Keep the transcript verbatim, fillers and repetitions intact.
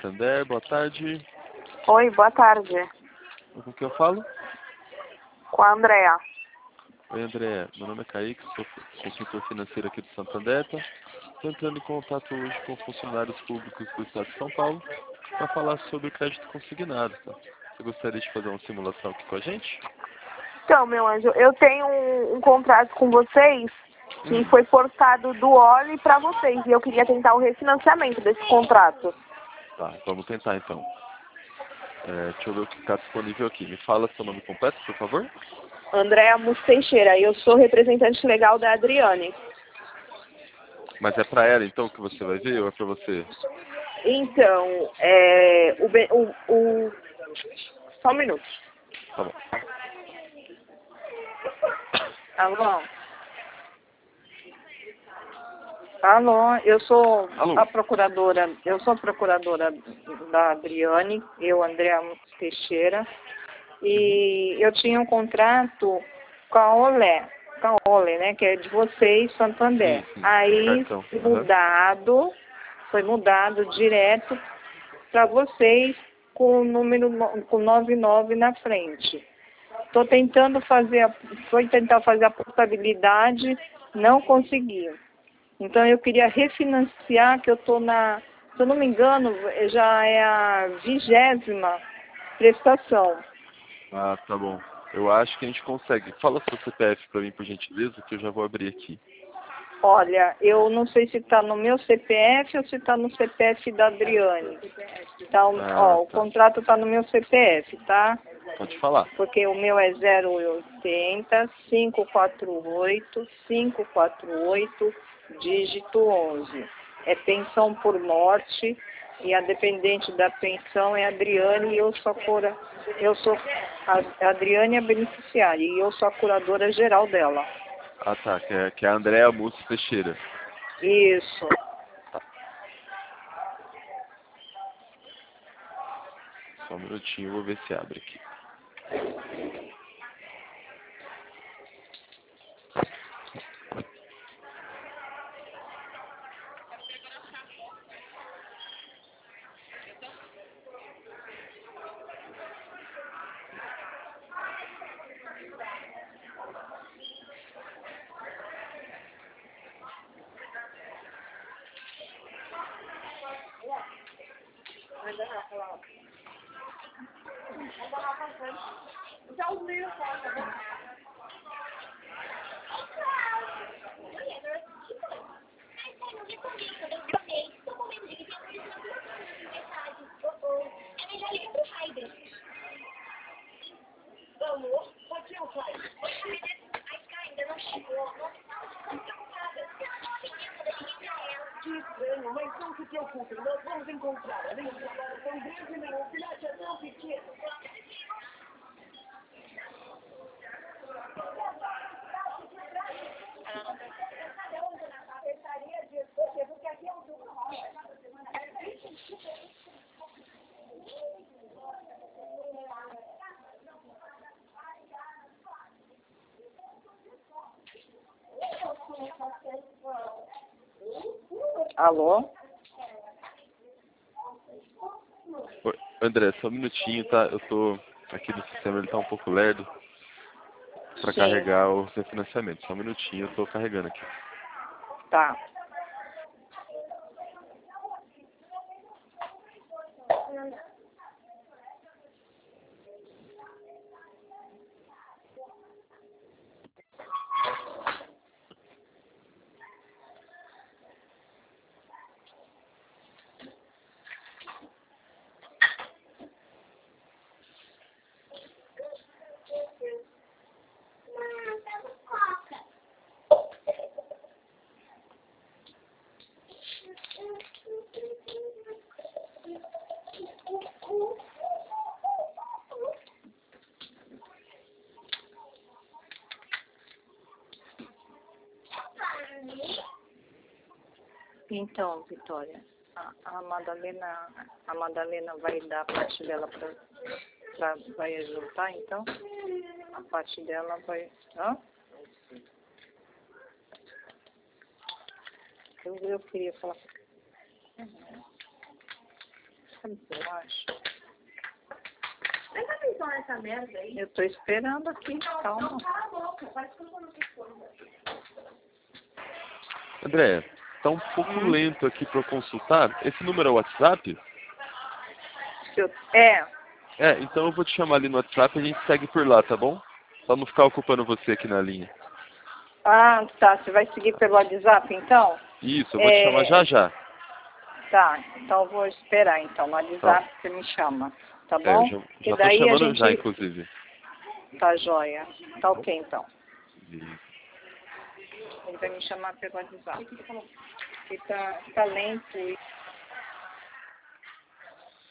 Santander, boa tarde. Oi, boa tarde. Com quem eu falo? Com a Andrea. Oi, André. Meu nome é Kaique, sou consultor financeiro aqui do Santander. Estou entrando em contato hoje com funcionários públicos do Estado de São Paulo para falar sobre o crédito consignado. Tá? Você gostaria de fazer uma simulação aqui com a gente? Então, meu anjo, eu tenho um, um contrato com vocês que Hum. foi portado do Oli para vocês e eu queria tentar o refinanciamento desse contrato. Tá, vamos tentar então. É, deixa eu ver o que está disponível aqui. Me fala seu nome completo, por favor. Andréa Mus Teixeira, eu sou representante legal da Adriane. Mas é para ela então que você vai ver ou é para você? Então, é, o, be- o, o... Só um minuto. Tá bom. Alô? Alô, eu sou Alô? a procuradora, eu sou a procuradora da Adriane, eu, Andréa Mus Teixeira, e eu tinha um contrato com a Olé, com a Olé, né, que é de vocês, Santander. Sim, sim. Aí, Cartão. foi Aham. mudado, foi mudado direto para vocês com o número, no- com noventa e nove na frente. Estou tentando fazer, a, foi tentar fazer a portabilidade, não consegui. Então eu queria refinanciar, que eu estou na, se eu não me engano, já é a vigésima prestação. Ah, tá bom. Eu acho que a gente consegue. Fala seu C P F para mim, por gentileza, que eu já vou abrir aqui. Olha, eu não sei se está no meu C P F ou se está no C P F da Adriane. Então, Ah, ó, o tá. contrato está no meu C P F, tá? Pode falar. Porque o meu é zero oitenta, cinco quatro oito, cinco quatro oito, dígito onze. É pensão por morte e a dependente da pensão é a Adriane e eu sou a cura, eu sou a a Adriane é a beneficiária e eu sou a curadora geral dela. Ah, tá. Que é, que é a Andréa Mussi Teixeira. Isso. Só um minutinho, eu vou ver se abre aqui. Mas não se preocupem, nós vamos encontrar. Nem uma palavra tão grande, nem um filhote é tão pequeno. Alô? Oi, André, só um minutinho, tá? Eu tô aqui no sistema, ele tá um pouco lerdo para Sim, carregar o refinanciamento. Só um minutinho, eu tô carregando aqui. tá. Então, Vitória, a, a Madalena, a Madalena vai dar a parte dela para, pra, vai juntar, então? A parte dela vai, hã? Eu, eu queria falar. eu acho. Presta atenção nessa merda aí. Eu tô esperando aqui, calma. Não, cala a boca. Parece que eu tô no telefone. André, tá um pouco Hum? lento aqui para eu consultar. Esse número é o WhatsApp? Se eu- É, É, então eu vou te chamar ali no WhatsApp e a gente segue por lá, tá bom? Pra não ficar ocupando você aqui na linha. ah, tá, você vai seguir pelo WhatsApp então? Isso, eu vou É, te chamar já já. Tá, então eu vou esperar então, no WhatsApp você me chama, tá É, eu bom? já, E já tô daí a chamando gente... já, inclusive. Tá joia, tá ok então. Isso. Ele vai me chamar pelo WhatsApp. Porque tá, tá lento e...